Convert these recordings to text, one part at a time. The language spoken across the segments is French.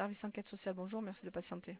service enquête sociale, bonjour, merci de patienter.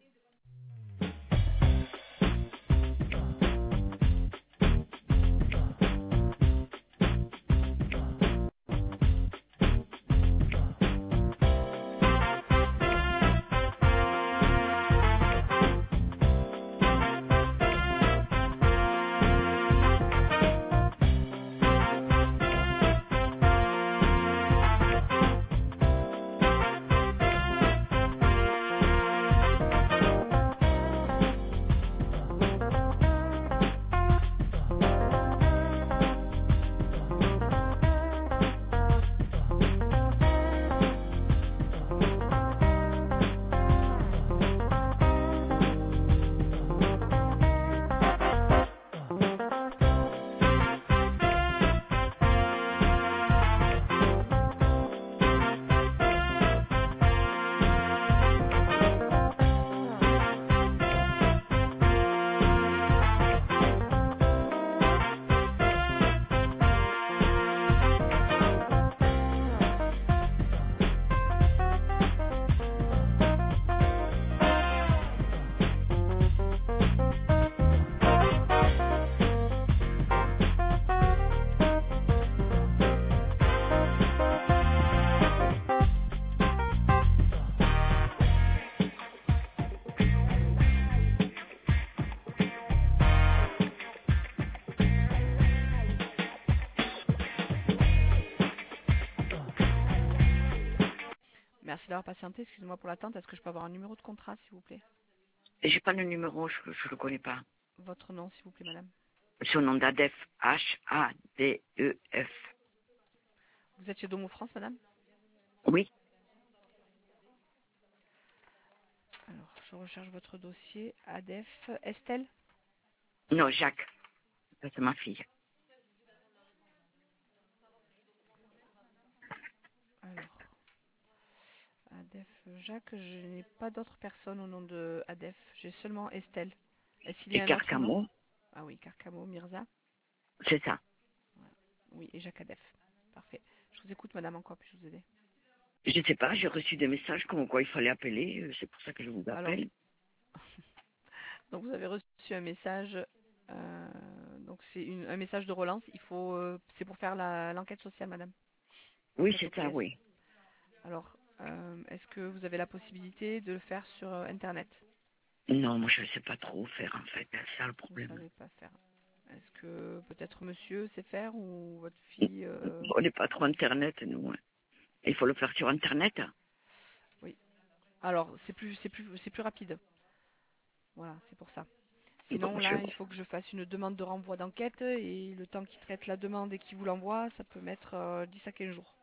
Merci d'avoir patienté, excusez-moi pour l'attente, est-ce que je peux avoir un numéro de contrat s'il vous plaît? J'ai pas le numéro, je le connais pas. Votre nom s'il vous plaît madame? Son nom d'ADEF, H-A-D-E-F. Vous êtes chez Domo France madame? Oui, Alors, je recherche votre dossier, ADEF, Estelle? non, Jacques. Ça, c'est ma fille. Alors, ADEF Jacques, je n'ai pas d'autres personnes au nom de ADEF, j'ai seulement Estelle. Est-ce qu'il y Et a un autre nom? Carcamo, Ah oui, Carcamo, Mirza. c'est ça. Oui, et Jacques ADEF. Parfait. Je vous écoute madame, en quoi puis-je vous aider? Je sais pas, j'ai reçu des messages comme quoi il fallait appeler, c'est pour ça que je vous Alors, appelle. donc vous avez reçu un message, donc c'est un message de relance, c'est pour faire l'enquête sociale madame. Oui, Enquête c'est ça, OPS. oui. Alors, est-ce que vous avez la possibilité de le faire sur Internet? Non, moi je ne sais pas trop faire en fait, c'est ça le Vous ne problème. savez pas faire. Est-ce que peut-être monsieur sait faire ou votre fille On n'est pas trop internet, nous. Hein. Il faut le faire sur internet. Oui. Alors, c'est plus rapide. Voilà, c'est pour ça. Sinon, Bon, là, il faut que je fasse une demande de renvoi d'enquête et le temps qu'il traite la demande et qu'il vous l'envoie, ça peut mettre 10 à 15 jours.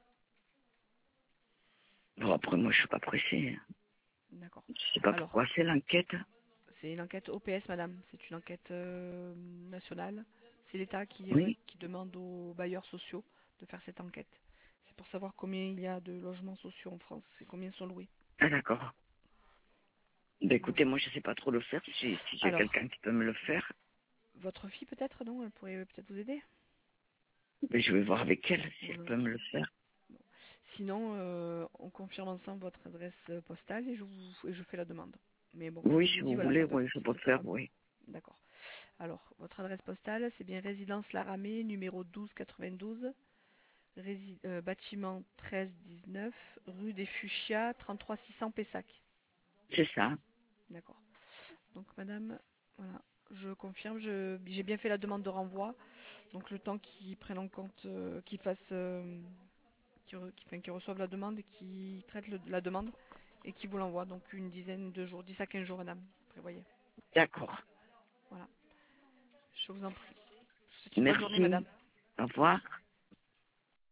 Bon, après, moi je suis pas pressé. Hein. D'accord. Je sais pas Alors, pourquoi c'est l'enquête. c'est une enquête OPS, madame. C'est une enquête nationale. C'est l'État Oui, qui demande aux bailleurs sociaux de faire cette enquête. C'est pour savoir combien il y a de logements sociaux en France et combien sont loués. ah d'accord. Ben Voilà. écoutez, moi je sais pas trop le faire. Si j'ai Alors, quelqu'un qui peut me le faire, votre fille peut-être, non? Elle pourrait peut-être vous aider? ben, je vais voir avec elle si elle Vous- peut me le faire. Sinon, on confirme ensemble votre adresse postale et je fais la demande. Mais bon, comme Oui, je si vous dis, vous voilà, voulez, oui, je ça peux peut le faire, prendre. oui. D'accord. Alors, votre adresse postale, c'est bien résidence Laramée, numéro 1292, bâtiment 1319, rue des Fuchsias, 33 600 Pessac. C'est ça. D'accord. Donc, madame, voilà, je confirme, j'ai bien fait la demande de renvoi. Donc, le temps qu'ils prennent en compte, qu'ils fassent, qu'ils reçoivent la demande et qu'ils traitent la demande et qu'ils vous l'envoient. Donc, une dizaine de jours, 10 à 15 jours, madame, prévoyez. D'accord. Voilà. Je vous en prie. Je vous souhaite une bonne journée, Merci. madame. Au revoir.